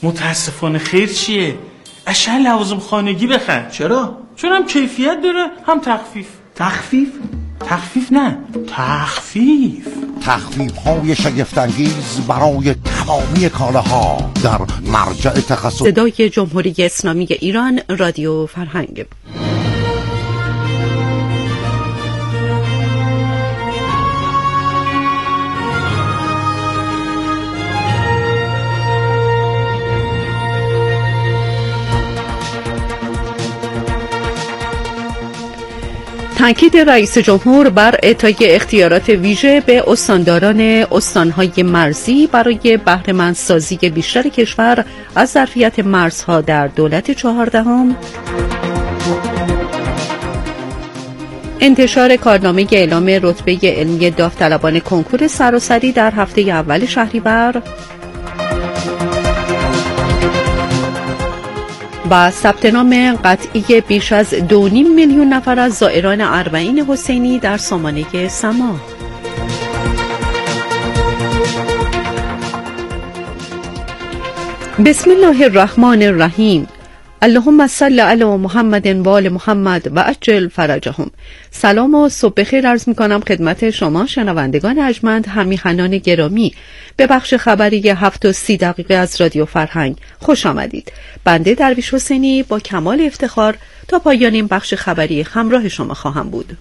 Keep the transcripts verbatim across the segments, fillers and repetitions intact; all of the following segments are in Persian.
متاسفانه خیر چیه؟ اشن لوازم خانگی بخر. چرا؟ چون هم کیفیت داره هم تخفیف. تخفیف؟ تخفیف نه، تخفیف. تخفیف های شگفت‌انگیز برای تمامی کالاها در مرجع تخصص. صدای جمهوری اسلامی ایران، رادیو فرهنگ. تاکید رئیس جمهور بر اعطای اختیارات ویژه به استانداران استانهای مرزی برای بهره‌مندسازی بیشتر کشور از ظرفیت مرزها در دولت چهاردهم. انتشار کارنامه اعلام رتبه علمی داوطلبان کنکور سراسری در هفته اول شهریور و ثبت نام قطعی بیش از دو و نیم میلیون نفر از زائران اربعین حسینی در سامانه سما. بسم الله الرحمن الرحیم. اللهم صل علی محمد و آل محمد و عجل فرجهم. سلام و صبح بخیر عرض می کنم خدمت شما شنوندگان ارجمند، همیهنان گرامی به بخش خبری هفت و سی دقیقه از رادیو فرهنگ خوش آمدید. بنده درویش حسینی با کمال افتخار تا پایان این بخش خبری همراه شما خواهم بود.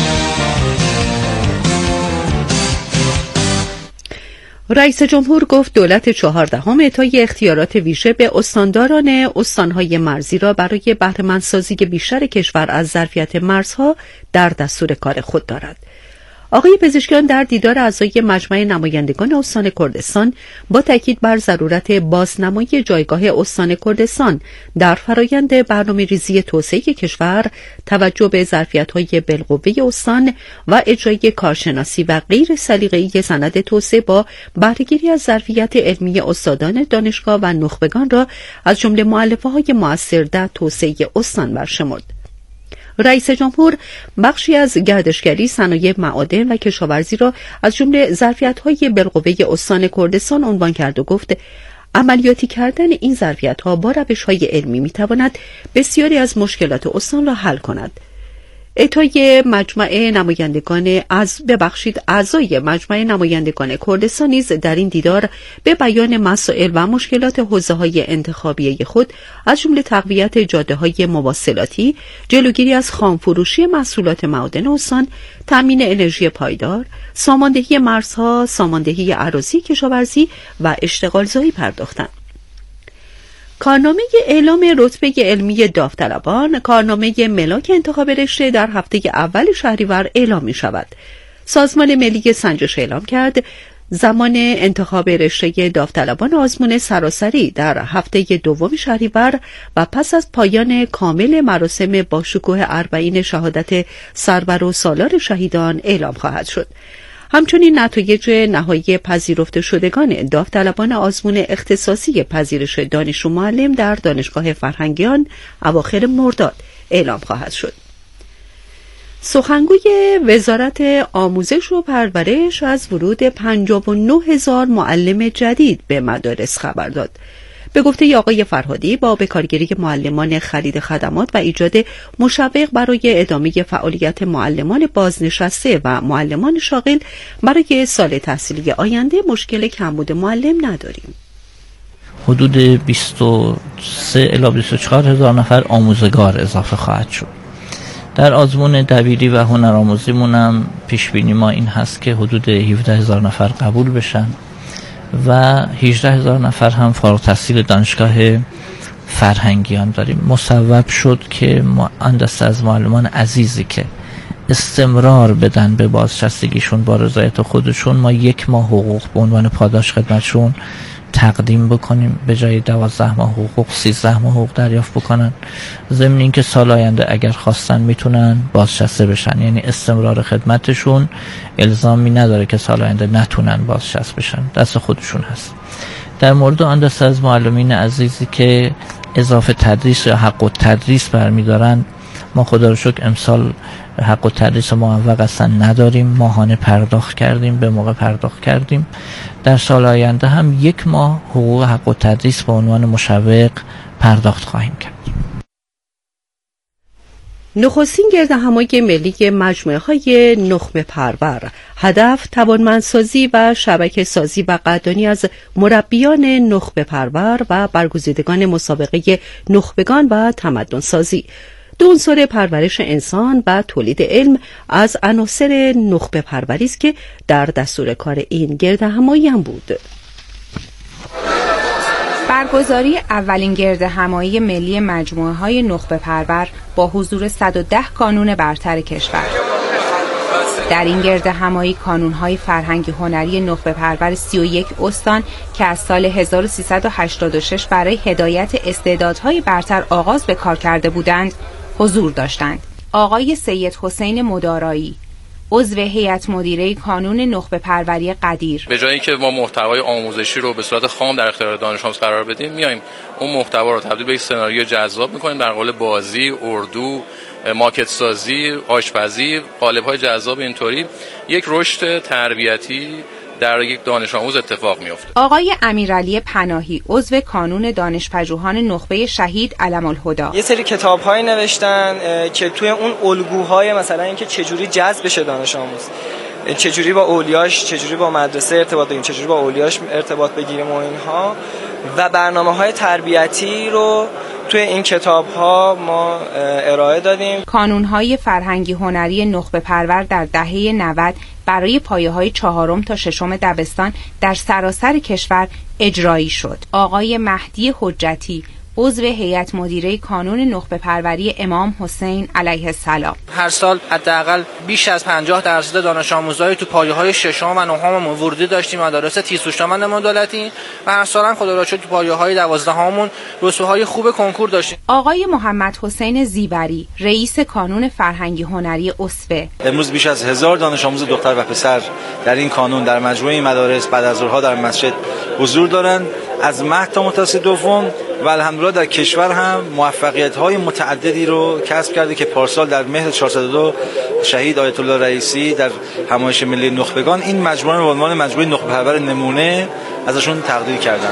رئیس جمهور گفت دولت چهاردهم اعطای اختیارات ویژه به استانداران استانهای مرزی را برای بهره‌مندسازی بیشتر کشور از ظرفیت مرزها در دستور کار خود دارد. آقای پزشکیان در دیدار اعضای مجمع نمایندگان استان کردستان با تاکید بر ضرورت بازنمایی جایگاه استان کردستان در فرایند برنامه‌ریزی توسعه کشور، توجه به ظرفیت‌های بالقوه استان و اجرای کارشناسی و غیر سلیقه‌ای سند توسعه با بهره‌گیری از ظرفیت علمی استادان دانشگاه و نخبگان را از جمله مؤلفه‌های مؤثر در توسعه استان برشمرد. رئیس جمهور بخشی از گردشگری، صنایع معادن و کشاورزی را از جمله ظرفیت‌های بالقوه استان کردستان عنوان کرد و گفت عملیاتی کردن این ظرفیت‌ها با روش‌های علمی می‌تواند بسیاری از مشکلات استان را حل کند. اعطای مجمع نمایندگان از ببخشید اعضای مجمع نمایندگان کردستان نیز در این دیدار به بیان مسائل و مشکلات حوزه‌های انتخابی خود از جمله تقویت جاده‌های مواصلاتی، جلوگیری از خامفروشی محصولات معادن استان، تامین انرژی پایدار، ساماندهی مرزها، ساماندهی اراضی کشاورزی و اشتغالزایی پرداختند. کارنامه اعلام رتبه علمی داوطلبان، کارنامه ملاک انتخاب رشته در هفته اول شهریور اعلام می شود. سازمان ملی سنجش اعلام کرد زمان انتخاب رشته داوطلبان آزمون سراسری در هفته دوم شهریور و پس از پایان کامل مراسم با شکوه اربعین شهادت سرور و سالار شهیدان اعلام خواهد شد. همچنین نتایج نهایی پذیرفته شدگان داوطلبان آزمون اختصاصی پذیرش دانشجو معلم در دانشگاه فرهنگیان اواخر مرداد اعلام خواهد شد. سخنگوی وزارت آموزش و پرورش از ورود پنجاه و نه هزار معلم جدید به مدارس خبر داد. به گفته آقای فرهادی با بکارگیری معلمان خرید خدمات و ایجاد مشوق برای ادامه فعالیت معلمان بازنشسته و معلمان شاغل برای سال تحصیلی آینده مشکل کمبود معلم نداریم. حدود بیست و سه الی بیست و چهار هزار نفر آموزگار اضافه خواهد شد. در آزمون دبیری و هنرآموزیمون هم پیش بینی ما این هست که حدود هفده هزار نفر قبول بشن و هجده هزار نفر هم فارغ التحصیل دانشگاه فرهنگیان داریم. مصوب شد که اندسته از معلمان عزیزی که استمرار بدن به بازنشستگیشون با رضایت خودشون، ما یک ماه حقوق به عنوان پاداش خدمتشون تقدیم بکنیم، به جای دوازده ماه حقوق سیزده ماه حقوق دریافت بکنن. ضمن این که سال آینده اگر خواستن میتونن بازنشسته بشن، یعنی استمرار خدمتشون الزامی نداره که سال آینده نتونن بازنشسته بشن، دست خودشون هست. در مورد آن دسته از معلمین عزیزی که اضافه تدریس یا حق التدریس برمیدارن، ما خدا رو شکر امسال حق و تدریس معوق اصلا نداریم، ماهانه پرداخت کردیم، به موقع پرداخت کردیم. در سال آینده هم یک ماه حقوق حق و تدریس به عنوان مشوق پرداخت خواهیم کرد. نخستین گردهمایی ملی مجموعه های نخبه پرور، هدف توانمندسازی و شبکه سازی و قدردانی از مربیان نخبه پرور و برگزیدگان مسابقه نخبگان و تمدن سازی. دو عنصر پرورش انسان و تولید علم از عناصر نخبه پروری است که در دستور کار این گردهمایی هم بود. برگزاری اولین گردهمایی ملی مجموعه های نخبه پرور با حضور صد و ده کانون برتر کشور. در این گردهمایی کانون‌های فرهنگی هنری نخبه پرور سی و یک استان که از سال هزار و سیصد و هشتاد و شش برای هدایت استعدادهای برتر آغاز به کار کرده بودند حضور داشتند. آقای سید حسین مدارایی، عضو هیئت مدیره کانون نخبه پروری قدیر: به جایی که ما محتوای آموزشی رو به صورت خام در اختیار دانش آموز قرار بدیم، میایم اون محتوا رو تبدیل به یک سناریو جذاب میکنیم در قالب بازی، اردو، ماکت سازی، آشپزی، قالب‌های جذاب. اینطوری یک رشد تربیتی در یک دانش آموز اتفاق میفته. آقای امیرعلی پناهی، عضو کانون دانشپژوهان نخبه شهید علم الهدی: یه سری کتاب‌های نوشتن که توی اون الگوهای مثلا اینکه چجوری جذب بشه دانش آموز، چجوری با اولیاش، چجوری با مدرسه ارتباط بگیریم، چجوری با اولیاش ارتباط بگیریم و اینها، و برنامه‌های تربیتی رو توی این کتاب‌ها ما ارائه دادیم. کانون‌های فرهنگی هنری نخبه پرور در دهه نود برای پایه‌های چهارم تا ششم دبستان در سراسر کشور اجرایی شد. آقای مهدی حجتی، عضو هیئت مدیره کانون نخبه پروری امام حسین علیه السلام: هر سال حداقل بیش از پنجاه درصد دانش آموزای تو پایه‌های ششم و نهم ورودی داشتیم مدارس تیزهوشمند دولتی، و هر سال هم خدا را شکر تو پایه‌های دوازدهمون رسوب‌های خوب کنکور داشتیم. آقای محمد حسین زیبری، رئیس کانون فرهنگی هنری اسوه: امروز بیش از هزار دانش آموز دختر و پسر در این کانون در مجموعه مدارس بعد از ظهرها در مسجد حضور دارند، از مهد تا متوسط دوم، و الحمدلله در کشور هم موفقیت‌های متعددی رو کسب کرده که پارسال در مهر چهارصد و دو شهید آیت الله رئیسی در همایش ملی نخبگان این مجموعه رو به عنوان مجموعه نخبه پرور نمونه ازشون تقدیر کردن.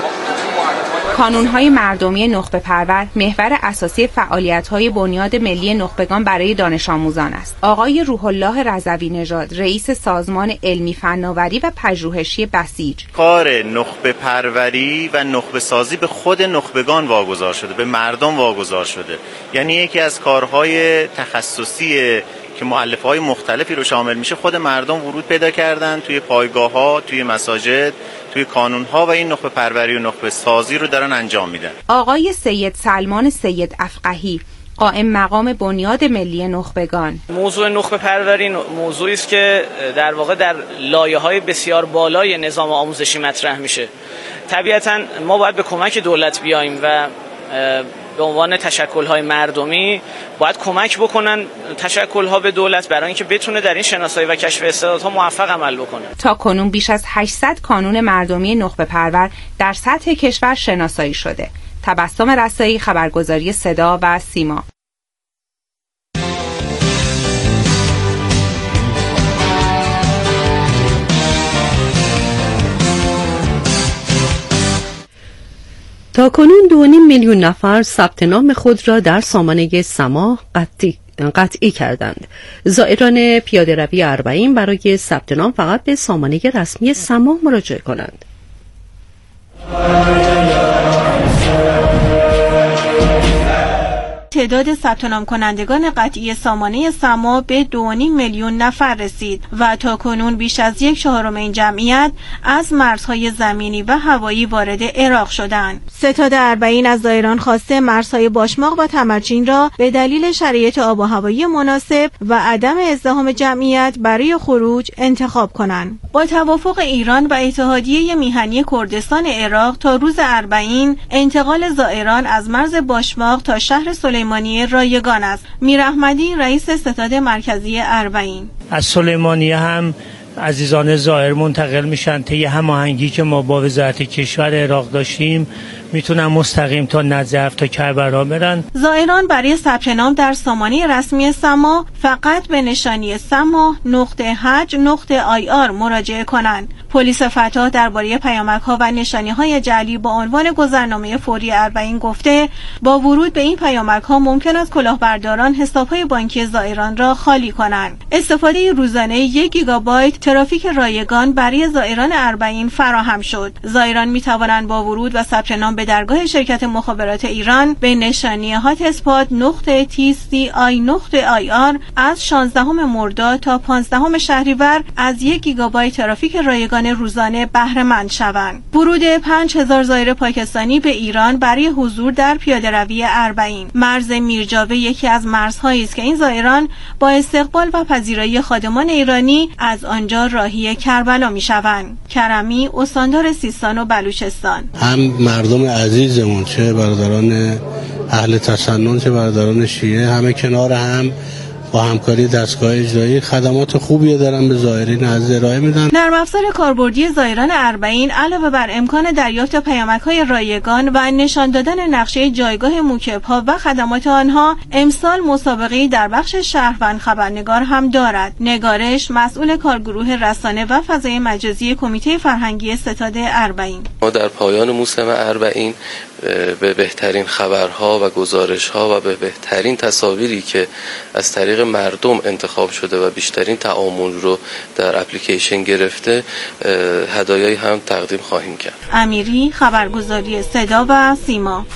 کانون‌های مردمی نخبه پرور محور اساسی فعالیت‌های بنیاد ملی نخبگان برای دانش آموزان است. آقای روح الله رضوی نژاد، رئیس سازمان علمی فناوری و پژوهشی بسیج: کار نخبه پروری و نخبه سازی به خود نخبگان واگذار شده، به مردم واگذار شده. یعنی یکی از کارهای تخصصی که مؤلفه‌های مختلفی رو شامل میشه، خود مردم ورود پیدا کردن توی پایگاه‌ها، توی مساجد، توی کانون‌ها، و این نخبه پروری و نخبه سازی رو دارن انجام میدن. آقای سید سلمان سید افقهی، قائم مقام بنیاد ملی نخبگان: موضوع نخبه پروری موضوعی است که در واقع در لایه‌های بسیار بالای نظام آموزشی مطرح میشه. طبیعتاً ما باید به کمک دولت بیاییم و به عنوان تشکل‌های مردمی باید کمک بکنن تشکل‌ها به دولت برای اینکه بتونه در این شناسایی و کشف استعدادها موفق عمل بکنه. تا کنون بیش از هشتصد کانون مردمی نخبه پرور در سطح کشور شناسایی شده. تبسم رسایی، خبرگزاری صدا و سیما. تا کنون دو و نیم میلیون نفر ثبت نام خود را در سامانه سما قطعی, قطعی کردند. زائران پیاده روی اربعین برای ثبت نام فقط به سامانه رسمی سما مراجعه کنند. تعداد ثبت نام کنندگان قطعی سامانه سما به دو و نیم میلیون نفر رسید و تا کنون بیش از یک چهارم این جمعیت از مرزهای زمینی و هوایی وارد عراق شدند. ستاد اربعین از زائران خواسته مرزهای باشماق و تمرچین را به دلیل شرایط آب و هوایی مناسب و عدم ازدحام جمعیت برای خروج انتخاب کنند. با توافق ایران و اتحادیه میهنی کردستان عراق تا روز اربعین انتقال زائران از مرز باشماق تا شهر سلیمانیه رایگان است. میر احمدی، رئیس ستاد مرکزی اربعین: از سلیمانیه هم عزیزان زائر منتقل میشن طی هماهنگی که ما با وزارت کشور عراق داشتیم. میتونن مستقیم تا نجف تا کربلا برن. زائران برای ثبت نام در سامانه رسمی سما فقط به نشانی سما نقطه حج نقطه آی آر مراجعه کنند. پلیس فتح درباره پیامک‌ها و نشانی‌های جعلی با عنوان گذرنامه فوری اربعین گفته با ورود به این پیامک‌ها ممکن است کلاهبرداران حساب‌های بانکی زائران را خالی کنند. استفاده روزانه یک گیگابایت ترافیک رایگان برای زائران اربعین فراهم شد. زائران می‌توانند با ورود و ثبت نام به درگاه شرکت مخابرات ایران به نشانی هات اسپات نقطه تی سی آی نقطه آی آر از شانزدهم مرداد تا پانزدهم شهریور از یک گیگابایت ترافیک رایگان روزانه بهره مند شوند. ورود پنج هزار زائر پاکستانی به ایران برای حضور در پیاده‌روی اربعین. مرز میرجاوه یکی از مرزهایی است که این زائران با استقبال و پذیرایی خادمان ایرانی از آنجا راهی کربلا میشوند. کرمی، استاندار سیستان و بلوچستان. هم مردم عزیزمون چه برادران اهل تسنن چه برادران شیعه همه کنار هم با همکاری دستگاه اجرایی خدمات خوبی دارن به زائرین از ارائه میدن. نرم افزار کاربردی زائران اربعین علاوه بر امکان دریافت پیامک‌های رایگان و نشان دادن نقشه جایگاه موکب‌ها و خدمات آنها، امسال مسابقه‌ای در بخش شهروند خبرنگار هم دارد. نگارش مسئول کارگروه رسانه و فضای مجازی کمیته فرهنگی ستاد اربعین. ما در پایان موسم اربعین به بهترین خبرها و گزارش‌ها و به بهترین تصاویری که از طریق مردم انتخاب شده و بیشترین تعامل رو در اپلیکیشن گرفته هدایایی هم تقدیم خواهیم کرد. امیری، خبرگزاری صدا و سیما.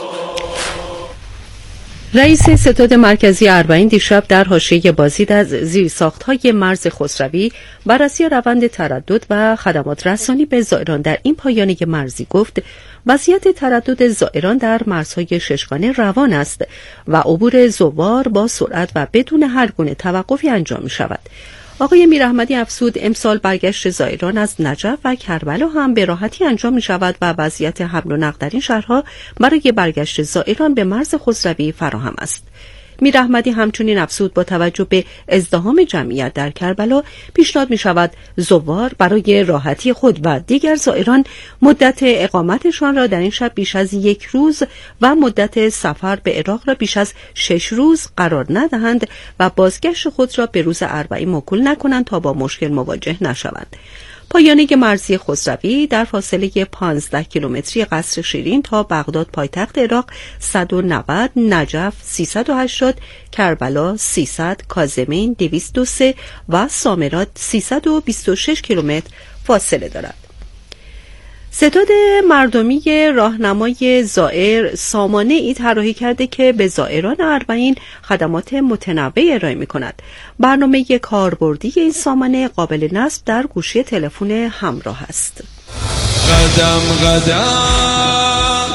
رئیس ستاد مرکزی اربعین دیشب در حاشیه بازدید از زیرساخت‌های مرز خسروی بررسی روند تردد و خدمات رسانی به زائران در این پایانه مرزی گفت وضعیت تردد زائران در مرزهای ششگانه روان است و عبور زوار با سرعت و بدون هر گونه توقفی انجام می شود. آقای میراحمدی افزود امسال برگشت زائران از نجف و کربلا هم به راحتی انجام می شود و وضعیت حمل و نقل در این شهرها برای برگشت زائران به مرز خسروی فراهم است. میراحمدی همچنین افزود با توجه به ازدحام جمعیت در کربلا پیشنهاد می شود زوار برای راحتی خود و دیگر زائران مدت اقامتشان را در این شب بیش از یک روز و مدت سفر به عراق را بیش از شش روز قرار ندهند و بازگشت خود را به روز اربعین موکول نکنند تا با مشکل مواجه نشوند. پایانه مرزی خسروی در فاصله پانزده کیلومتری قصر شیرین تا بغداد پایتخت عراق صد و نود، نجف سیصد و هشتاد، کربلا سیصد، کاظمین دویست و سه و سامرات سیصد و بیست و شش کیلومتر فاصله دارد. ستاد مردمی راهنمای زائر سامانه ای طراحی کرده که به زائران اربعین خدمات متنوع ارائه می کند. برنامه کاربردی این سامانه قابل نصب در گوشی تلفن همراه است. قدم قدم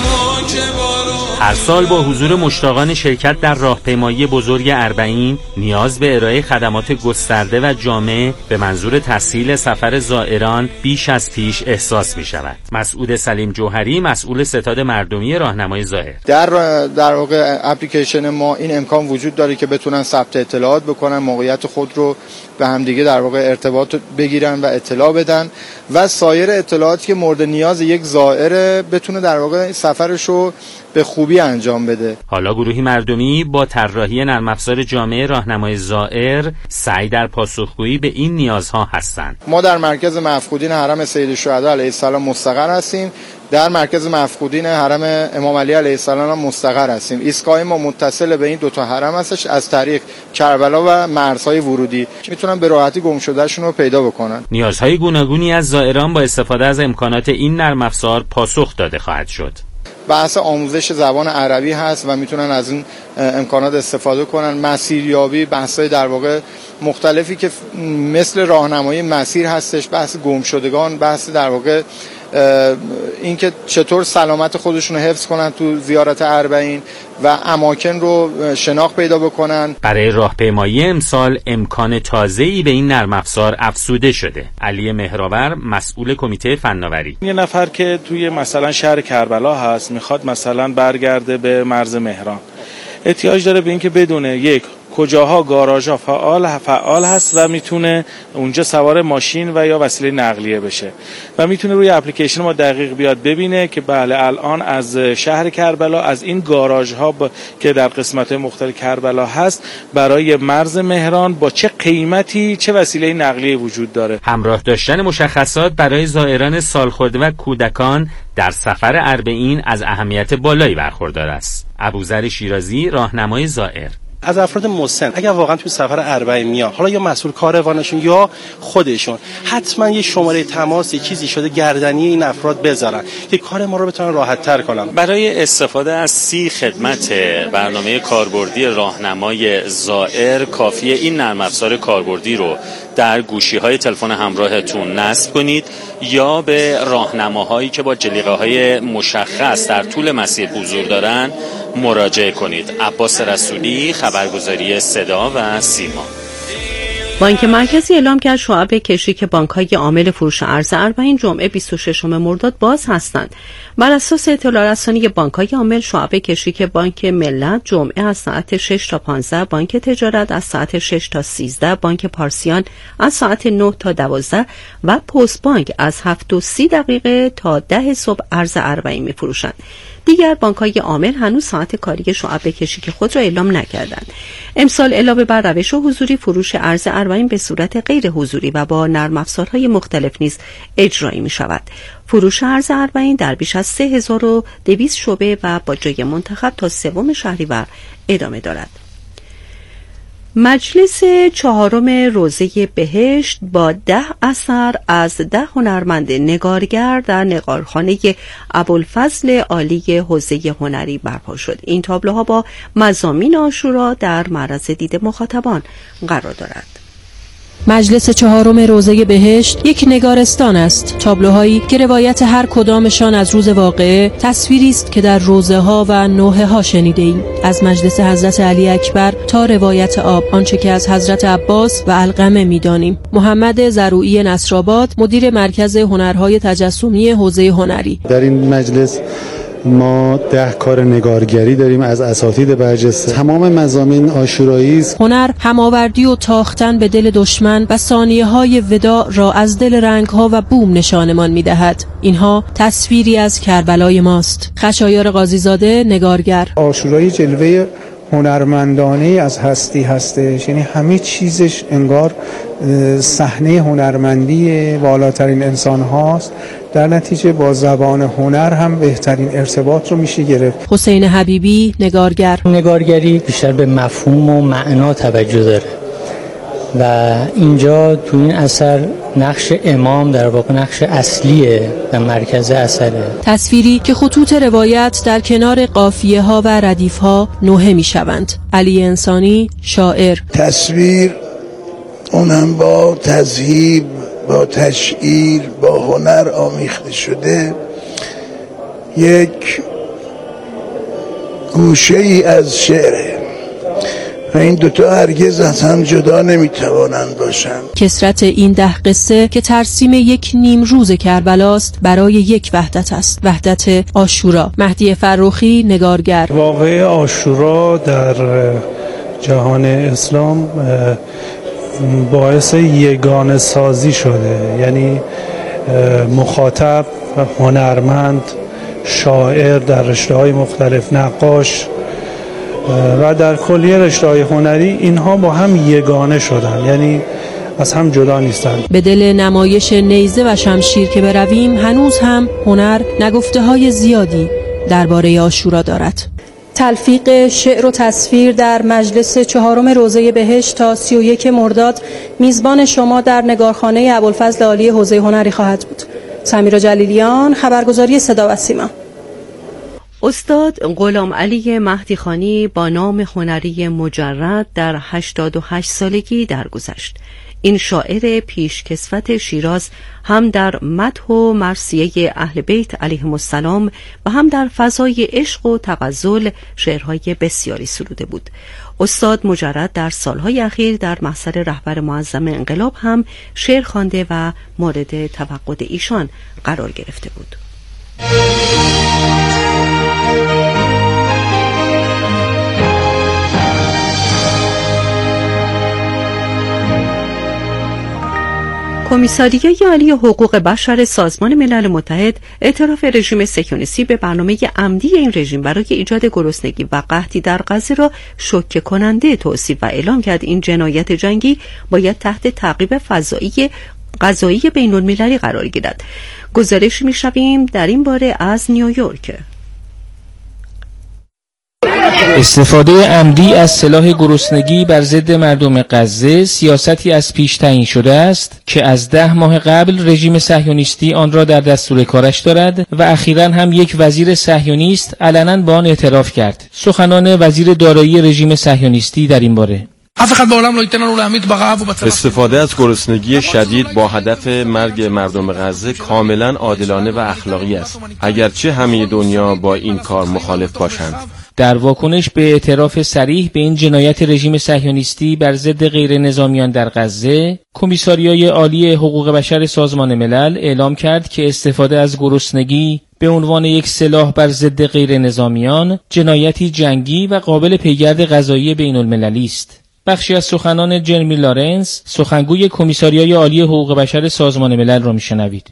هر سال با حضور مشتاقان شرکت در راهپیمایی بزرگ اربعین نیاز به ارائه خدمات گسترده و جامع به منظور تسهیل سفر زائران بیش از پیش احساس می شود. مسعود سلیم جوهری مسئول ستاد مردمی راهنمای زائر: در در واقع اپلیکیشن ما این امکان وجود داره که بتونن ثبت اطلاعات بکنن، موقعیت خود رو به همدیگه در واقع ارتباط بگیرن و اطلاع بدن و سایر اطلاعاتی که مورد نیاز یک زائر بتونه در واقع سفرش رو به خوبی انجام بده. حالا گروهی مردمی با طراحی نرم افزار جامع راهنمای زائر سعی در پاسخگویی به این نیازها هستند. ما در مرکز مفقودین حرم سید الشهدا علیه السلام مستقر هستیم. در مرکز مفقودین حرم امام علی علیه السلام هم مستقر هستیم. ایستگاه ما متصل به این دو تا حرم هستش از طریق کربلا و مرزهای ورودی که میتونن به راحتی گم شدهشون رو پیدا بکنن. نیازهای گوناگونی از زائران با استفاده از امکانات این نرم افزار پاسخ داده خواهد شد. بحث آموزش زبان عربی هست و میتونن از این امکانات استفاده کنن. مسیریابی، بحث‌های در واقع مختلفی که مثل راهنمایی مسیر هستش، بحث گمشدگان، بحث در واقع اینکه چطور سلامت خودشون رو حفظ کنن تو زیارت اربعین و اماکن رو شناخت پیدا بکنن. برای راهپیمایی امسال امکان تازه‌ای به این نرم افزار افزوده شده. علی مهراور مسئول کمیته فناوری: یه نفر که توی مثلا شهر کربلا هست میخواد مثلا برگرده به مرز مهران، احتیاج داره به اینکه بدونه یک کجاها گاراژها فعال فعال هست و میتونه اونجا سوار ماشین و یا وسیله نقلیه بشه و میتونه روی اپلیکیشن ما دقیق بیاد ببینه که بله الان از شهر کربلا از این گاراژها ب... که در قسمت‌های مختلف کربلا هست برای مرز مهران با چه قیمتی چه وسیله نقلیه وجود داره. همراه داشتن مشخصات برای زائران سالخورده و کودکان در سفر اربعین از اهمیت بالایی برخوردار است. ابوذر شیرازی، راهنمای زائر: از افراد مسن اگر واقعا توی سفر اربعین میان، حالا یا مسئول کاروانشون یا خودشون، حتما یه شماره تماس یه چیزی شده گردنی این افراد بذارن که کار ما رو بتونن راحت تر کنن. برای استفاده از سی خدمت برنامه کاربردی راهنمای زائر کافیه این نرم افزار کاربردی رو در گوشی‌های تلفن همراهتون نصب کنید یا به راهنماهایی که با جلیقه‌های مشخص در طول مسیر حضور دارن مراجعه کنید. عباس رسولی، خبرگزاری صدا و سیما. بانک مرکزی اعلام کرد شعب کشیک بانک‌های عامل فروش ارز اربعین جمعه بیست و ششم مرداد باز هستند. بر اساس اطلاع رسانی بانک‌های عامل، شعب کشیک بانک ملت جمعه از ساعت شش تا پانزده، بانک تجارت از ساعت شش تا سیزده، بانک پارسیان از ساعت نه تا دوازده و پست بانک از هفت و سی دقیقه تا ده صبح ارز اربعین می‌فروشند. دیگر بانک‌های عامل هنوز ساعت کاری شعب کشیک خود را اعلام نکردند. امسال علاوه بر روش حضوری، فروش ارز اربعین به صورت غیر حضوری و با نرم افزارهای مختلف نیز اجرایی می شود. فروش ارز اربعین در بیش از سه هزار و دویست شعبه و با جای منتخب تا سوم شهریور ادامه دارد. مجلس چهارم روزه بهشت با ده اثر از ده هنرمند نگارگر در نگارخانه ابوالفضل عالی حوزه هنری برپا شد. این تابلوها با مضامین عاشورا در معرض دید مخاطبان قرار دارد. مجلس چهارم روزه بهشت یک نگارستان است. تابلوهایی که روایت هر کدامشان از روز واقعه تصویری است که در روزه ها و نوحه ها شنیده ایم. از مجلس حضرت علی اکبر تا روایت آب، آنچه که از حضرت عباس و علقمه می‌دانیم. محمد زروعی نصرآباد، مدیر مرکز هنرهای تجسمی حوزه هنری: در این مجلس ما ده کار نگارگری داریم از اساتید برجسته. تمام مضامین عاشورایی است. هنر هماوردی و تاختن به دل دشمن و ثانیه‌های وداع را از دل رنگ‌ها و بوم نشانمان می‌دهد. اینها تصویری از کربلای ماست. خشایار قاضیزاده، نگارگر: عاشورایی جلوه هنرمندانه از هستی هستش، یعنی همه چیزش انگار صحنه هنرمندی والاترین انسان هاست. در نتیجه با زبان هنر هم بهترین ارتباط رو میشه گرفت. حسین حبیبی، نگارگر: نگارگری بیشتر به مفهوم و معنا توجه داره و اینجا تو این اثر نقش امام در واقع نقش اصلیه و مرکز اثره. تصویری که خطوط روایت در کنار قافیه ها و ردیف ها نوحه می شوند. علی انسانی، شاعر: تصویر اونم با تذهیب، با تشعیر، با هنر آمیخته شده، یک گوشه ای از شعره و این دوتا هرگز از هم جدا نمیتوانند باشند. کثرت این ده قصه که ترسیم یک نیم روز کربلاست برای یک وحدت است، وحدت عاشورا. مهدی فرخی، نگارگر: واقعه عاشورا در جهان اسلام باعث یگانه سازی شده، یعنی مخاطب و هنرمند، شاعر در رشته‌های مختلف، نقاش و در کلیه رشته‌های هنری، اینها با هم یگانه شدن، یعنی از هم جدا نیستن. به دل نمایش نیزه و شمشیر که برویم، هنوز هم هنر نگفته‌های زیادی درباره عاشورا دارد. تلفیق شعر و تصویر در مجلس چهارم روزه بهشت تا سی و یک مرداد میزبان شما در نگارخانه ابوالفضل عالی حوزه هنری خواهد بود. سمیرا جلیلیان، خبرگزاری صدا و سیما. استاد غلام علی مهدی خانی با نام هنری مجرد در هشتاد و هشت سالگی درگذشت. این شاعر پیشکسوت شیراز هم در مدح و مرثیه اهل بیت علیهم السلام و هم در فضای عشق و تغزل شعرهای بسیاری سروده بود. استاد مجرد در سالهای اخیر در محضر رهبر معظم انقلاب هم شعر خوانده و مورد توقد ایشان قرار گرفته بود. کمیساریای عالی حقوق بشر سازمان ملل متحد اعتراف رژیم صهیونیستی به برنامه عمدی این رژیم برای ایجاد گرسنگی و قحطی در غزه را شوکه کننده توصیف و اعلام کرد این جنایت جنگی باید تحت تعقیب فضایی قضایی بین المللی قرار گیرد. گزارش می‌شنویم در این باره از نیویورک. استفاده عمدی از سلاح گرسنگی بر ضد مردم غزه سیاستی از پیش تعیین شده است که از ده ماه قبل رژیم صهیونیستی آن را در دستور کارش دارد و اخیراً هم یک وزیر صهیونیست علنا با آن اعتراف کرد. سخنان وزیر دارایی رژیم صهیونیستی در این باره: استفاده از گرسنگی شدید با هدف مرگ مردم غزه کاملا عادلانه و اخلاقی است، اگرچه همه دنیا با این کار مخالف باشند. در واکنش به اعتراف صریح به این جنایت رژیم صهیونیستی بر ضد غیر نظامیان در غزه، کمیساریای عالی حقوق بشر سازمان ملل اعلام کرد که استفاده از گرسنگی به عنوان یک سلاح بر ضد غیر نظامیان جنایتی جنگی و قابل پیگرد قضایی بین المللی است. بخشی از سخنان جرمی لارنس، سخنگوی کمیساریای عالی حقوق بشر سازمان ملل را میشنوید.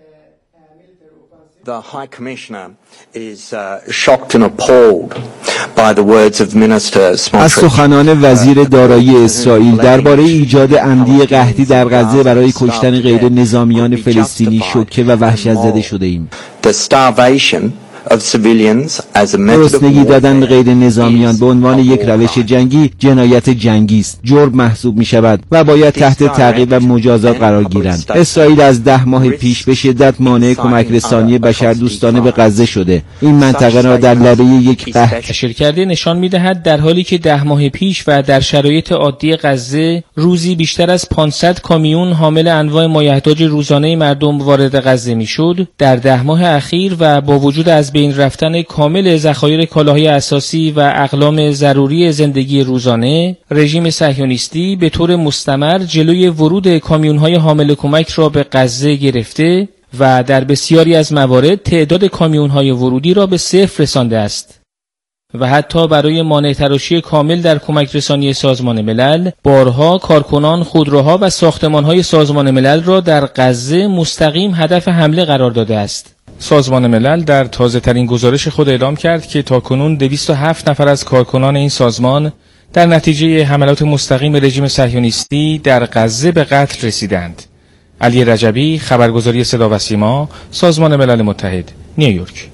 The High Commissioner is uh, shocked and appalled by the words of Minister Smotrich. از سخنان وزیر دارایی اسرائیل درباره ایجاد عمدی قحطی در غزه برای کشتن غیر نظامیان فلسطینی شوکه و وحشت زده شده ایم. The starvation of civilians as a method of گرسنگی دادن غیر نظامیان به عنوان یک روش جنگی جنایت جنگی است، جرم محسوب می شود و باید تحت تعقیب و مجازات قرار گیرند. اسرائیل از ده ماه پیش به شدت مانع کمک رسانی بشردوستانه به غزه شده. این منطقه را در لبه یک قحط تشکیل کرده نشان می دهد در حالی که ده ماه پیش و در شرایط عادی غزه روزی بیشتر از پانصد کامیون حامل انواع مایحتاج روزانه مردم وارد غزه می شد، در ده ماه اخیر و با وجود از بین رفتن کامل ذخایر کالاهای اساسی و اقلام ضروری زندگی روزانه، رژیم صهیونیستی به طور مستمر جلوی ورود کامیون‌های حامل کمک را به غزه گرفته و در بسیاری از موارد تعداد کامیون‌های ورودی را به صفر رسانده است. و حتی برای مانع تراشی کامل در کمک رسانی سازمان ملل، بارها کارکنان خودروها و ساختمان‌های سازمان ملل را در غزه مستقیم هدف حمله قرار داده است. سازمان ملل در تازه ترین گزارش خود اعلام کرد که تاکنون دویست و هفت نفر از کارکنان این سازمان در نتیجه حملات مستقیم رژیم صهیونیستی در غزه به قتل رسیدند. علی رجبی، خبرگزاری صدا و سیما، سازمان ملل متحد، نیویورک.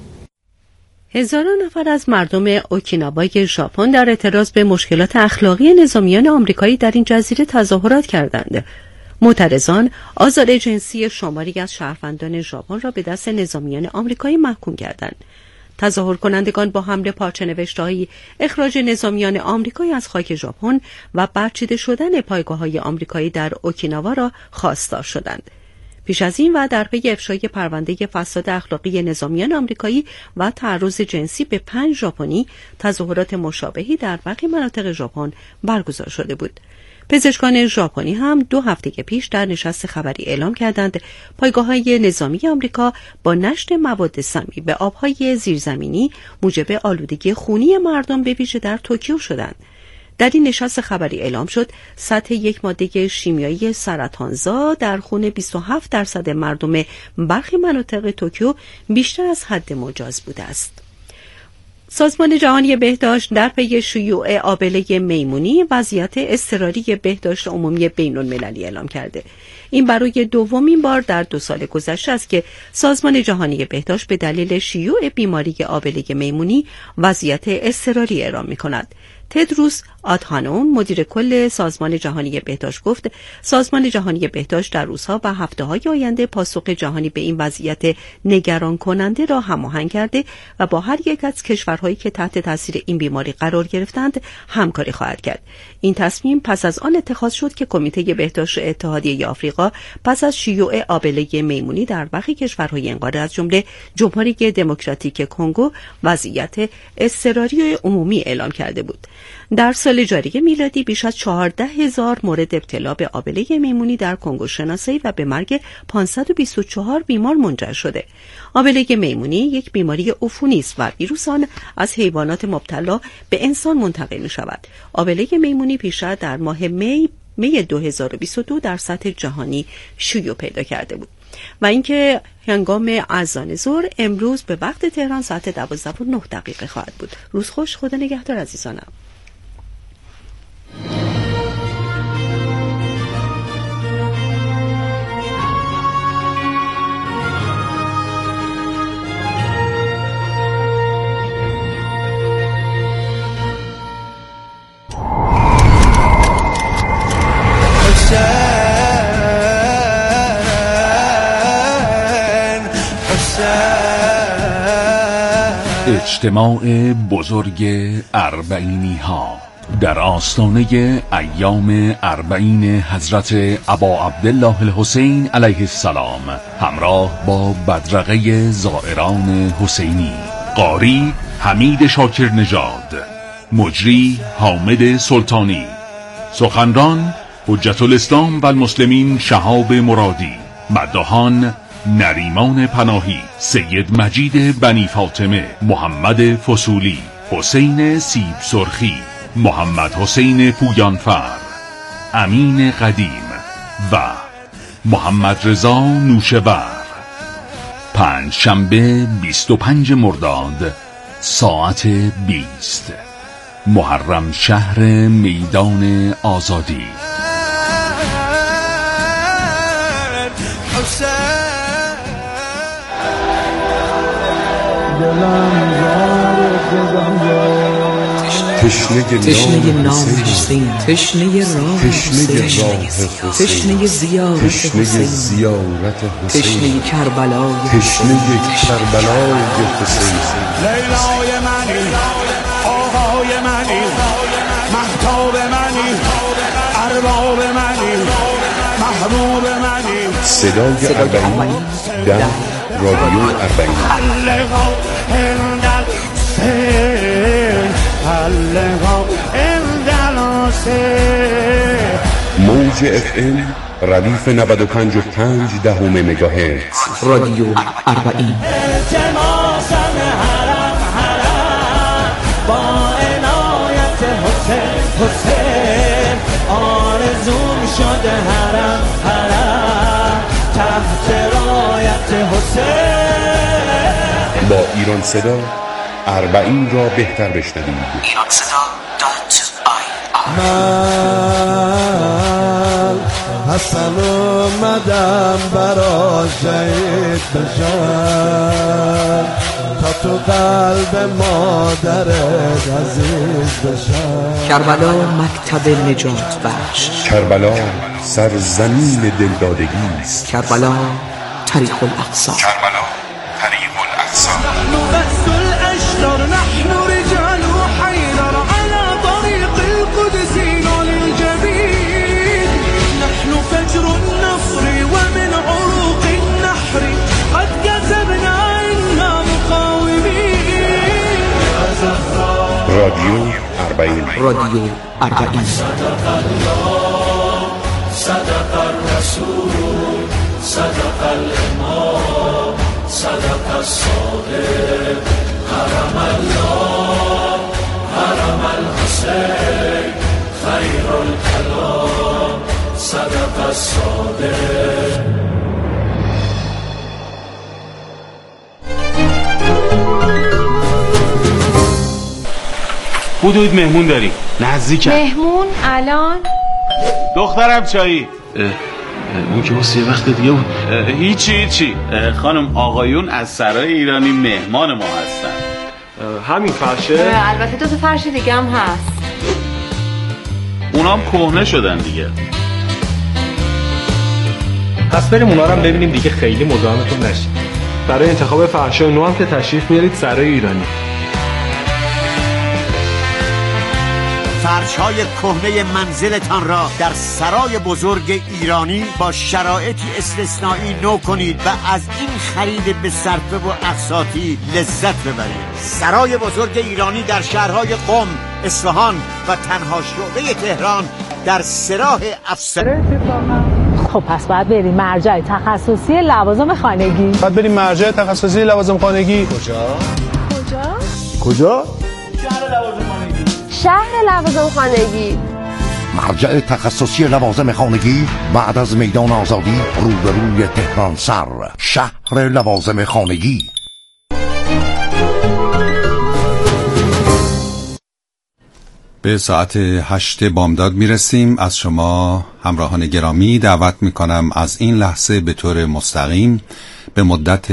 هزاران نفر از مردم اوکیناوای ژاپن در اعتراض به مشکلات اخلاقی نظامیان آمریکایی در این جزیره تظاهرات کردند. معترضان آزار جنسی شماری از شهروندان ژاپن را به دست نظامیان آمریکایی محکوم کردند. تظاهر کنندگان با حمل پارچه‌نوشته‌های اخراج نظامیان آمریکایی از خاک ژاپن و برچیده شدن پایگاه‌های آمریکایی در اوکیناوا را خواستار شدند. پیش از این و در پی افشای پرونده فساد اخلاقی نظامیان آمریکایی و تعرض جنسی به پنج ژاپنی، تظاهرات مشابهی در باقی مناطق ژاپن برگزار شده بود. پزشکان ژاپنی هم دو هفته پیش در نشست خبری اعلام کردند پایگاه‌های نظامی آمریکا با نشت مواد سمی به آب‌های زیرزمینی موجب آلودگی خونی مردم به ویژه در توکیو شدند. در این نشست خبری اعلام شد سطح یک ماده شیمیایی سرطانزا در خون بیست و هفت درصد مردم برخی مناطق توکیو بیشتر از حد مجاز بوده است. سازمان جهانی بهداشت در پی شیوع آبله میمونی وضعیت اضطراری بهداشت عمومی بین المللی اعلام کرده. این برای دومین بار در دو سال گذشته است که سازمان جهانی بهداشت به دلیل شیوع بیماری آبله میمونی وضعیت اضطراری اعلام می‌کند. تدروس آدهانوم مدیر کل سازمان جهانی بهداشت گفت سازمان جهانی بهداشت در روزها و هفته‌های آینده پاسخ جهانی به این وضعیت نگران کننده را هماهنگ کرده و با هر یک از کشورهایی که تحت تاثیر این بیماری قرار گرفتند همکاری خواهد کرد. این تصمیم پس از آن اتخاذ شد که کمیته بهداشت اتحادیه آفریقا پس از شیوع آبله میمونی در برخی کشورهای این قاره از جمله جمهوری دموکراتیک کنگو وضعیت اضطراری عمومی اعلام کرده بود. در سال جاری میلادی بیش از چهارده هزار مورد ابتلا به آبله میمونی در کنگو شناسایی و به مرگ پانصد و بیست و چهار بیمار منجر شده. آبله میمونی یک بیماری عفونی است و ویروس آن از حیوانات مبتلا به انسان منتقل می شود. آبله میمونی پیشتر در ماه می می دو هزار و بیست و دو در سطح جهانی شیوع پیدا کرده بود و اینکه هنگام اذان ظهر امروز به وقت تهران ساعت دوازده و نه دقیقه خواهد بود. روز خوش، خدا نگهدار عزیزانم. اجتماع بزرگ اربعینی ها در آستانه ایام اربعین حضرت ابا عبدالله الحسین علیه السلام همراه با بدرقه زائران حسینی. قاری حمید شاکر نژاد، مجری حامد سلطانی، سخنران حجت الاسلام و المسلمین شهاب مرادی، مداحان نریمان پناهی، سید مجید بنی فاطمه، محمد فصولی، حسین سیب سرخی، محمد حسین پویانفر، امین قدیم و محمد رضا نوشه‌ور. پنج شنبه بیست و پنج مرداد ساعت بیست، محرم شهر میدان آزادی. تشنه نام حسین، تشنه راه حسین، تشنه زیارت حسین، تشنه کربلای تشنه کربلای حسین. لیلای منی، آقای منی، مهتاب منی، ارباب منی، محبوب منی. صدای اربعین در رادیو اربعین. موج اف ام ردیف نود و پنج و پنج دهم مگاهرتز. رادیو اربعین. با عنایت حسین حسین آرزوم شده حرم حرم تحت رایت حسین. با ایران صدا اربعین را بهتر بشنوید. ایران صدا دات آی من حسن اومدم برا شهید بشم تا تو قلب مادرت عزیز بشم. کربلا مکتب نجات بخش. کربلا سرزمین دلدادگی است. کربلا طریق الاقصی. کربلا طریق الاقصی. نحن بس الاشجار، نحن رجال حیدر على طریق القدس للجبین. نحن فجر النصر ومن عروق النحر قد كسبنا إنا مقاومين. رادیو اربعین. رادیو اربعین. صدق الله صدق الرسول صدق الامام صدق الصادق حرم الله حرم الحسین خیر الکلام صدق الصادق. حدود مهمون داریم نزدیکم. مهمون الان؟ دخترم چایی؟ اون که واسه یه وقت دیگه بود. هیچی هیچی خانم، آقایون از سرای ایرانی مهمان ما هستن. همین فرشه؟ البته دو تا فرش دیگه هم هست. اونام کهنه شدن دیگه. پس بریم اونا رو هم ببینیم دیگه خیلی مزاحمتون نشیم. برای انتخاب فرشای نو هم که تشریف میارید سرای ایرانی. فرش‌های کهنه منزلتان را در سرای بزرگ ایرانی با شرایطی استثنایی نو کنید و از این خرید به صرفه و اقساطی لذت ببرید. سرای بزرگ ایرانی در شهرهای قم، اصفهان و تنها شعبه تهران در سراح افسر. خب پس باید بریم مرجع تخصصی لوازم خانگی. باید بریم مرجع تخصصی لوازم خانگی. کجا؟ کجا؟ کجا؟ شهر لوازم خانگی. شهر لوازم خانگی. مرجع تخصصی لوازم خانگی بعد از میدان آزادی روبروی تهران سر، شهر لوازم خانگی. به ساعت هشت بامداد میرسیم. از شما همراهان گرامی دعوت میکنم از این لحظه به طور مستقیم به مدت